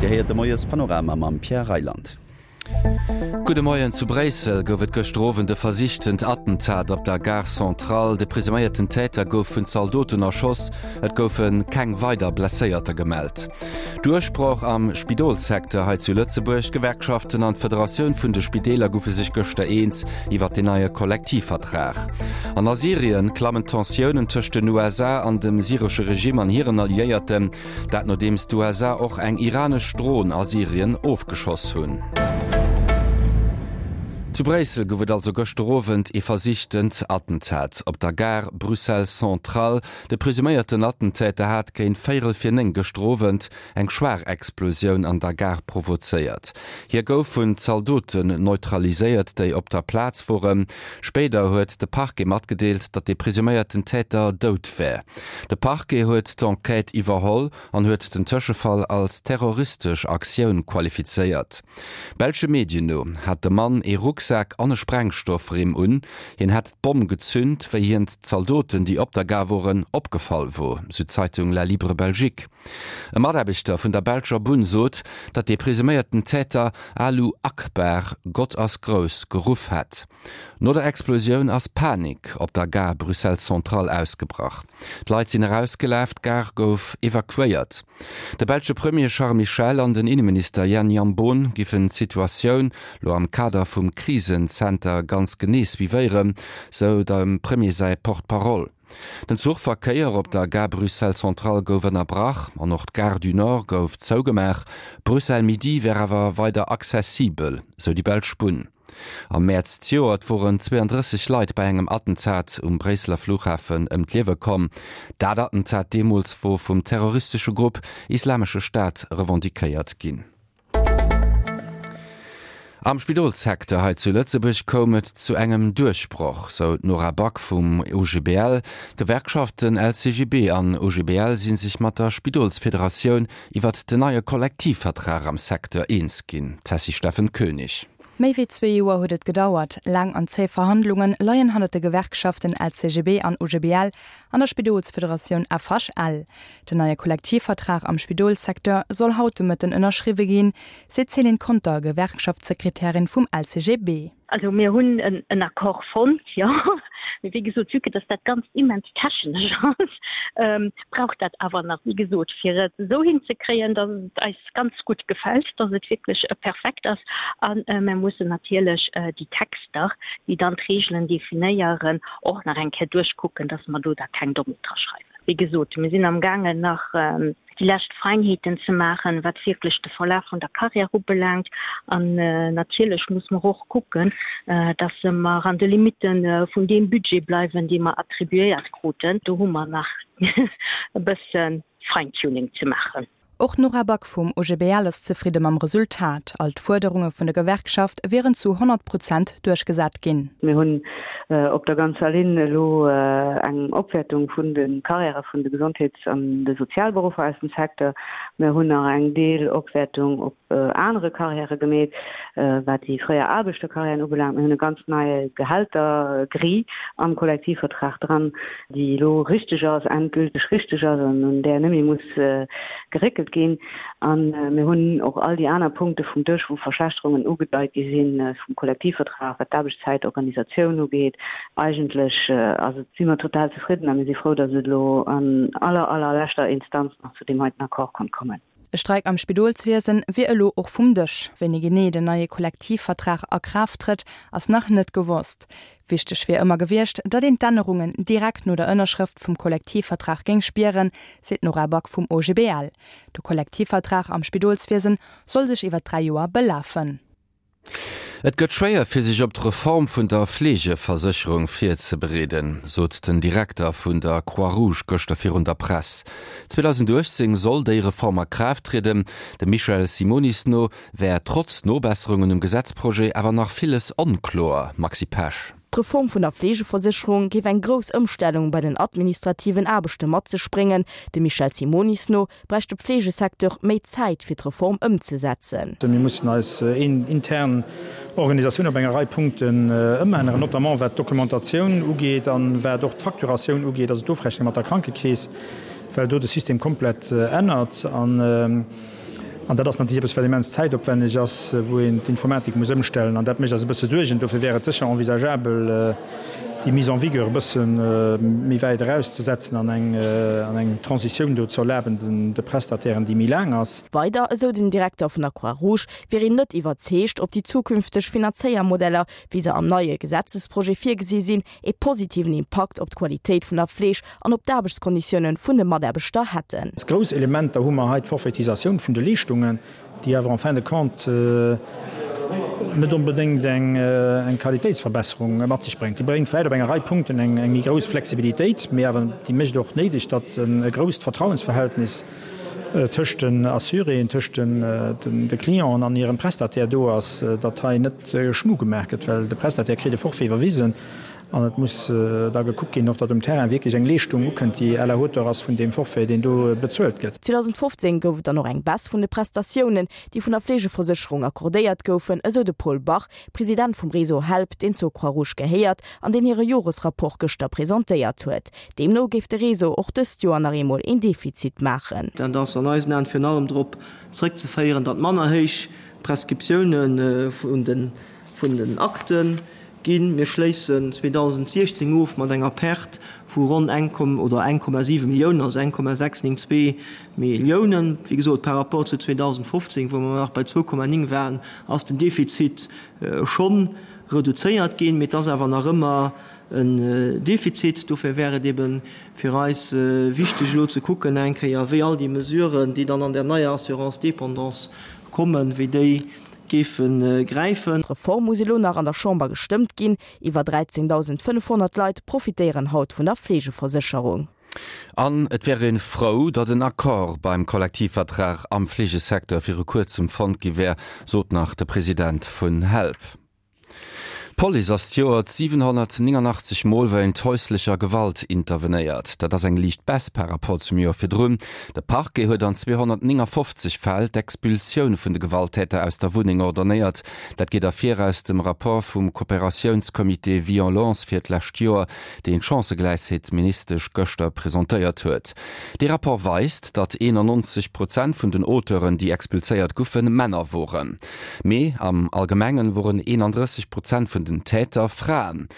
Geheert de moies Panorama am Pierre Reiland. Gute Morgen zu Bresel gouft gestrowen de versichtend Attentat op der Gare Central. De prisumierten Täter gouf vun Soldaten erschoss, et goufen keng weiter blesséierter gemeldt. Durchbruch am Spidolsektor heit zu Lützeburg Gewerkschaften an Föderation vun de Spideler goufe sich gochte eens iwwer den neue Kollektivvertrag. An Assyrien klammen Tensionen tëcht den USA an dem syrische Regime an hireieren Alliierten, dat no dems USA och eng iranisch Drohn Assyrien aufgeschoss hunn. Zu Bresel gowet also gestrowend e versichtend Attentat. Op der Gare Bruxelles Central de presumierten Attentäter hat géint 4 gestrowend eng Schwerexplosioun an der Gare provozeiert. Hier gouf vun Soldaten neutraliséiert, déi op der Platz voren. Später huet de Parquet matgedeelt, dat de presumierten Täter dood wär. De Parquet huet d'Enquête iwwerholl an huet den Tëschefall als terroristisch Aktiun qualifizeiert. Belsche Medien no hat de Mann e Rucksack an Sprengstoff reem hin hat Bomb gezünnt, fir hien Soldaten, die op der Gare waren, opgefallen wo, so Zeitung La Libre Belgique. E Maderbichter vun der Belger Bund sot, dat de presumierten Täter Alou Akbar Gott as groß geruf hat. No der Explosion as Panik op der Gare Bruxelles Central ausgebracht. D'Leit sinn herausgeläft, Gare gouf evakuiert. Der Belsche Premier Charles Michel an den Innenminister Jan Jambon gifen Situationun lo am Kader vum Krisencenter ganz genees wie wéieren, so dem Premier sei Portparole. Den Zugverkeier op der Gare Bruxelles Central goufwen erbrach, an noch d'Gare du Nord gouf zougemer, Bruxelles Midi wär awer weiter zesibel, so die Belsch Bun. Am März 2010 waren 32 Leiit bei engem Attentat Bresler Flughafen Liewe kom. Dat Attentat demols wo vum terroristische Gruppe Islamische Staat revendikéiert ginn. Am Spidolsektor heit zu Lützeburg komet zu engem Durchbruch, so Nora Back vum UGBL. Gewerkschaften LCGB an UGBL sinn sich mat der Spidolsföderation iwwer den neue Kollektivvertrag am Sektor eens ginn. Tessi Steffen König. Méi wie 2 Joer huet et gedauert. Lang an 10 Verhandlungen leien hannete Gewerkschaften als CGB an UGBL an der Spidolsföderation AFHL. Den neue Kollektivvertrag am Spidolsektor soll haute mit den ënnerschriwe gin, se Celine Konter, Gewerkschaftssekretärin vum LCGB. Also mir hunn en Akkor von, ja. Wie gesot zyke, dats dat ganz immens taschen braucht dat awer nach wie gesot fir so hinzekriegen, dat es ganz gut gefällt, dass het wirklich perfekt ist. Und man muss natürlich die Texte, die dann Regeln definieren, auch nach enke durchgucken, dass man da kein Domiter schreiben. Wie gesot, wir sind am Gange nach die letzten Freiheiten zu machen, was wirklich den Verlauf von der Karriere belangt. Und natürlich muss man auch gucken, dass wir an den Limiten von dem Budget bleiben, die wir attribuiert kriegen. Da haben wir noch ein bisschen Feintuning zu machen. Auch Nora Back vom UGBL ist zufrieden am Resultat. All die Forderungen von der Gewerkschaft wären zu 100% durchgesetzt gehen. Wir haben op der ganze Linie eng Opwertung vun den Karriere vun de Gesundheits- an de Sozialberufe aus dem Sektor. Wir hun eng Deel Opwertung op andere Karriere gemäht, wat die freie Arbeitsste Karrieren ubelangt. Eine ganz neue Gehaltergrie am Kollektivvertrag dran, die lo richtig aus endgültig richtig aus und der nämlich muss geregelt gehen. Und wir hun auch all die anderen Punkte vom Durchwurf wo Verschlechterungen ugedeiht gesehen vom Kollektivvertrag, wat Arbeitszeitorganisation ugeht. Eigentlich also sind wir total zufrieden, aber wir sind froh, dass es an allerletzter Instanz noch zu dem heutigen Akkord kommen. E Streik am Spidolswesen wie elo och vum Dëch, wenn i gené den neue Kollektivvertrag a Kraft tritt, ass nach net gewusst. Wichtech wie immer gewircht, dat den Dannerungen direkt no der Ënnerschrift vum Kollektivvertrag ging spieren, seet Nora Back vum OGBL. Der Kollektivvertrag am Spidolswesen soll sich iwwer 3 Joer belaffen. Et gëtt schwéier fir sich op d' Reform vun der Pflegeversicherung fir ze bereden, sot den Direktor vun der Croix-Rouge Gösterfir der Press. 2010 soll déi Reform a Kraft treden, de Michel Simonisno wär trotz Nobesserungen im Gesetzprojekt awer nach vieles onklor, Maxi Pesch. Die Reform von der Pflegeversicherung gibt eine grosse Umstellung bei den administrativen Arbeiten zu springen. De Michel Simonisno bräuchte der Pflegesektor mehr Zeit für die Reform umzusetzen. Wir müssen als interne Organisation auf einer Reihe Punkten ändern, notamment was Dokumentation angeht, und was doch die Fakturation angeht, also die Aufrechnung mit der Krankenkasse, weil dort das System komplett ändert. an dat natürlich für immens Zeit opwendig ass wo die Informatik muss umstellen an dat mich bis durchgent dafür wäre sicher envisageabel die mise en vigueur bëssen mi weit rauszusetzen an eng Transition do zur lebenden de Prestatieren die mi lang ass. Weiter eso den Direktor vun der Croix Rouge wäre net iwwerzecht, ob die zukünftig Finanziermodeller wie se am neue Gesetzesprojekt 4 gesi sinn e positiven Impact op d Qualität vun der Flech an op d'Arbechtskonditionen vun dem Maderbeter hätten. Das grosse Element der Hummerheit Forfaitisation vun de Lichtungen, die awer an fin de Kant net unbedingt eng Qualitätsverbesserung mat sich bringt. Die bringt weiter eng Reipunkten eng gros Flexibilitéit, mehr die mech doch nedig, dat een grost Vertrauensverhältnis töchten Assyrien töchten de Klient an ihrem Prestataire do ass Datei net schmu gemerket, weil de Prestataire krede Forfaiwer wiesen. an et muss da gekuckt gin noch dat dem Terrain wirklich eng Leung kënnt die aller Hotter ass vun dem Forfait, den du bezuelt gëtt. 2015 gouf dann noch eng Bass vun de Prestationen, die vun der Pflegeversicherung akkordéiert goufen, eso de Paul Bach, Präsident vum Reso Help, den zur Croix Rouge geheiert, an den ihre Jurisrapport gester präsentéiert huet. Demno gift de Reso och des Joannaremol in Defizit machen. Dann das an Eisen fir allem Dr zurück zu feieren, dat Mannerheich Preskriptionen vun den Akten ginn mir schleessen 2016 of mat enger Perd vu rund 1,7 Millionen aus 1,62 Millionen wie gesot per rapport zu 2015, wo man auch bei 2,9 wären aus dem Defizit schon reduziert gehen, mit das aber nach immer ein Defizit. Dafür wäre eben für uns wichtig zu gucken, ja, wie all die Mesuren, die dann an der neue Assurance Dependance kommen, wie die greifen. Reform muss nach an der Chamber gestimmt gin, iwwer 13.500 Leiit profitieren haut vun der Pflegeversicherung. An et wäre en Frau, dat den Akkor beim Kollektivvertrag am Pflegesektor fir kurzem Fond gewähr, sot nach der Präsident vun Help. Poli as Joert 789 Mol wéi häuslicher Gewalt intervenéiert, dat ass eng liicht best per rapport zum Joer fir Drm. De Parke huet an 250 Fäll d'Expulsioun vun de Gewalttäter aus der Wuning ordenéiert. Dat geht afir aus dem rapport vum Kooperationskomité Violence fir d'lächt Joer, de en Chancegleisheet ministerisch Göster präsentéiert huet. De rapport weist, dat 91% vun den Autoren, die expulséiert goufen, Männer woren. Mei am Allgemengen woren 31% vun den Täter Frauen.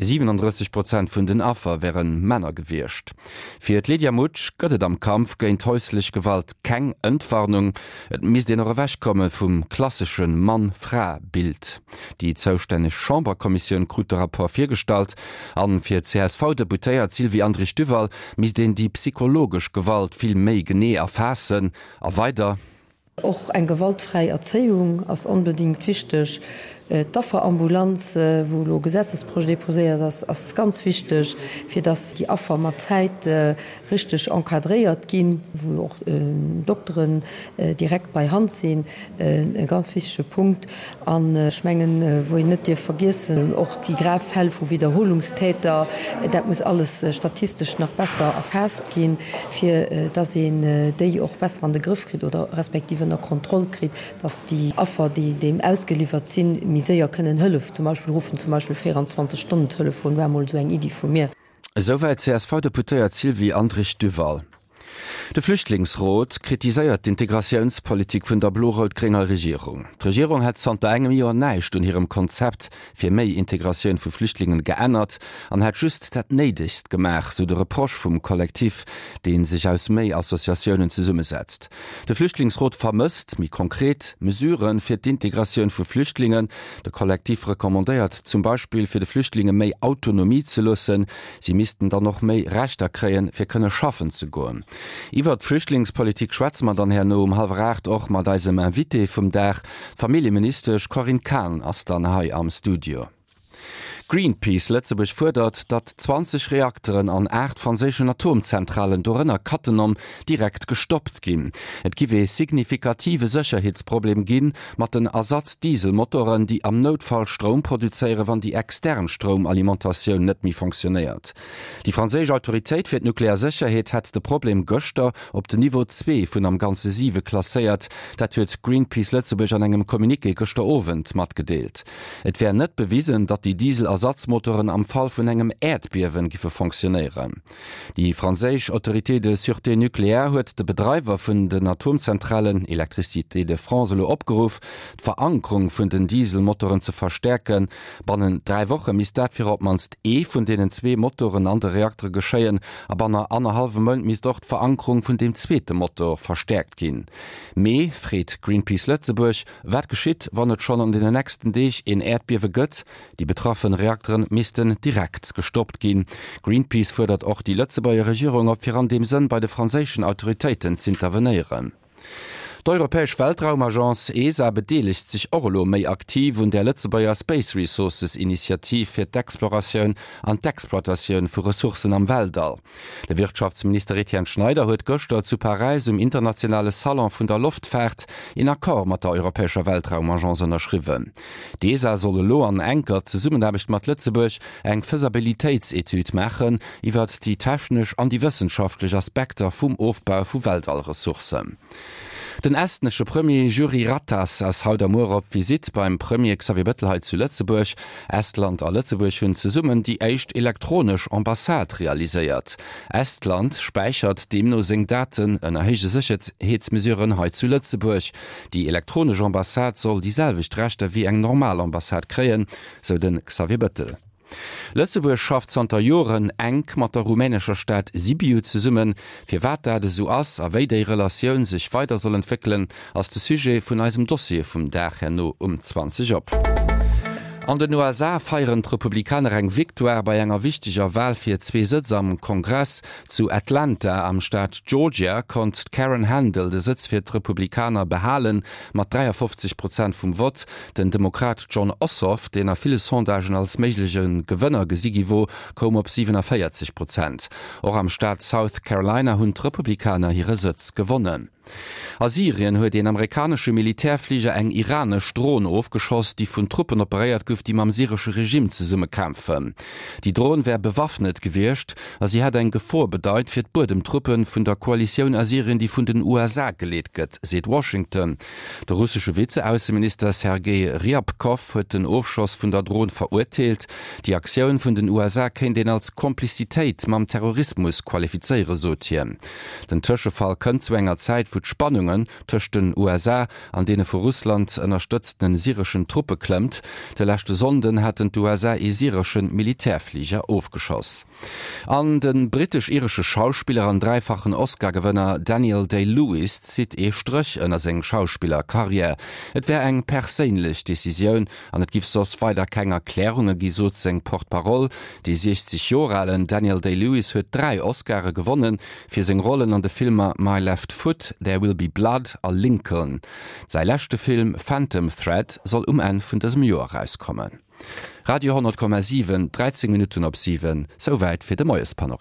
37% vun den Affer wären Männer gewircht. Fir Lydia Mutsch gëtt am Kampf géint häuslich Gewalt keng Entwarnung, et mis den Rewech komme vum klassischen Mann-Fra-Bild. Die zoustänneg Chamberkommission krut rapport firstalt, an fir CSV deputéiert Sylvie Andrich Duval mis den die psychologisch Gewalt viel méi genee erfassen, a weiter. Auch eng gewaltfrei Erzeung ass unbedingt wichtig. Dafferambulanz, wo lo Gesetzesprojekt poséiert, das ist ganz wichtig, für dass die Affer mat Zeit richtig enkadréiert gin, wo auch Doktoren direkt bei Hand sind, ein ganz wichtiger Punkt an Schmengen, wo ich nicht dir vergessen, auch die Grafhel wo Wiederholungstäter, das muss alles statistisch noch besser erfasst gehen, für dass die auch besser an den Griff kriegt oder respektive der Kontrolle kriegt, dass die Affer, die dem ausgeliefert sind, Miséier können hëlf, zum Beispiel rufen zum Beispiel 24 Stunden Telefon wärmol so eng Idi vu mir. Soweit CSV-Deputéiert Sylvie Andrich Duval. De Flüchtlingsrot kritiséiert d'Integrationspolitik vun der blo-rot-griner Regierung. Die Regierung hat seit engem Joer neicht und ihrem Konzept fir méi Integration vu Flüchtlingen geändert an hat just dat neidigst gemach so de Reproch vum Kollektiv, den sich aus méi Assoziationen zu summe setzt. De Flüchtlingsrot vermisst mi konkret Mesuren fir d'Integration vu Flüchtlingen. De Kollektiv rekommandeiert zum Beispiel fir de Flüchtlinge méi Autonomie zu lussen. Sie missten dann noch méi Rechter kreien fir könne schaffen zu goen. Iwer Flüchtlingspolitik schwätzt man dann her no 7:30 och mat deisem Invité vum Dach Familienminister Corinne Kahn ass dann hai am Studio. Greenpeace Lettzeburg fordert, dat 20 Reaktoren an 8 französischen Atomzentralen dorenner Kattenom direkt gestoppt gin. Et giwe signifikative Sicherheitsproblem gin, mat den Ersatzdieselmotoren, die am Notfall Strom produziere, wann die extern Stromalimentation net mi funktioniert. Die französische Autorität fir Nuklearsicherheit hat de Problem Göster op de Niveau 2 vun am ganze 7 klassiert. Dat huet Greenpeace Lettzeburg an engem Kommuniqué gestern Abend mat gedeelt. Et wär net bewiesen, dat die Diesel Ersatzmotoren am Fall vun engem Erdbiewen gife funktionieren. Die franzésch Autorité de Sûreté nukleär huet de Betreiber vun den Atomzentralen Elektricité de France opgeruf, d'Verankerung vun den Dieselmotoren zu verstärken. Bannen 3 Wochen mis dat fir op manst vun denen 2 Motoren an der Reaktor geschéien, a banner 1,5 Mënt mis dort Verankerung vun dem zweete Motor verstärkt gin. Mee friet Greenpeace Lützeburg, wat geschitt, wann et schon an den nächsten Deeg in Erdbiewe gëtt, die betroffen Reaktoren misisten direkt gestoppt gin. Greenpeace fordert auch die Lützeburger Regierung op fir an dem Sinn bei de franzéschen Autoritäten zu intervenieren. Die Europäische Weltraumagenz ESA beteligt sich Orlo méi aktiv und der Lützebauer Space Resources Initiativ fir d'Exploration an d'Exploitation vu Ressourcen am Weltall. Der Wirtschaftsminister Etienne Schneider huet gëster zu Paris internationale Salon vun der Luftfahrt in Akkor mat der Europäischer Weltraumagenz unterschriven. Die ESA solle lo an enker ze summenhabicht mat Lützeburg eng Feasibilitätsetude machen, iwwer die technisch an die wissenschaftliche Aspekte vum Aufbau vu Weltallressourcen. Den estnesche Premier Juri Ratas as haut am op Visit beim Premier Xavier Bettelheit zu Lützeburg, Estland a Lützeburg hunn ze summen die echt elektronisch Ambassade realisiert. Estland speichert dem no seng Daten en erhege Sicherheitsmesuren heut zu Lützeburg. Die elektronische Ambassade soll dieselwicht Rechte wie eng normale Ambassade kreen, so den Xavier Bettel. Lützeburg schafft Santa Joren eng mat der rumänescher Stadt Sibiu zu summen, fir wat de so ass aéi déi Relationioun sich weiter soll entwickeln ass de Sujet vun eisem Dossier vum Dach no 20 op. An den USA feieren Republikaner eng Viktoire bei enger wichtiger Wahl fir 2 Sitze am Kongress. Zu Atlanta am Staat Georgia konnt Karen Handel de Sitz fir Republikaner behalen, mat 53% vum Vot. Den Demokrat John Ossoff, den viele Sondagen als méiglichen Gewënner gesigiwo, kom op 47%. Auch am Staat South Carolina hunn Republikaner hire Sitz gewonnen. Assyrien huet den amerikanische Militärflieger eng iranisch Drohnen aufgeschoss, die vun Truppen operiert gouf, die am syrische Regime ze summe kämpfen. Die Drohnen wär bewaffnet gewircht, as sie hat eng Gefahr bedeit fir d'Bodemtruppen vun der Koalition Assyrien, die vun den USA geleet gëtt, seet Washington. Der russische Vizeaußenminister Sergei Ryabkov huet den Aufschoss vun der Drohnen verurteilt. Die Aktion vun den USA kennt den als Komplizitéit mam Terrorismus qualifizeiere sotien. Den Tschefall kënnt zu enger Zeit vu Spannungen töcht den USA an denen vu Russland unterstützten syrischen Truppe klemmt. Der letzte Sonden hat den USA syrischen Militärflieger aufgeschoss. An den britisch-irische Schauspieler an dreifachen Oscar-Gewinner Daniel Day-Lewis zieht Strich ënner seg Schauspielerkarriere. Et wär eng perélech Decision an et gif sos weiter keng Erklärunge gisot seg Portparole. Die 60 Joralen Daniel Day-Lewis huet 3 Oscare gewonnen fir seg Rollen an de Filmer My Left Foot, There Will Be Blood a Lincoln. Sei lächte Film Phantom Thread soll en vun desem Joer rauskommen. Radio 10,7, 13 Minuten op 7, soweit fir de Moes Panorama.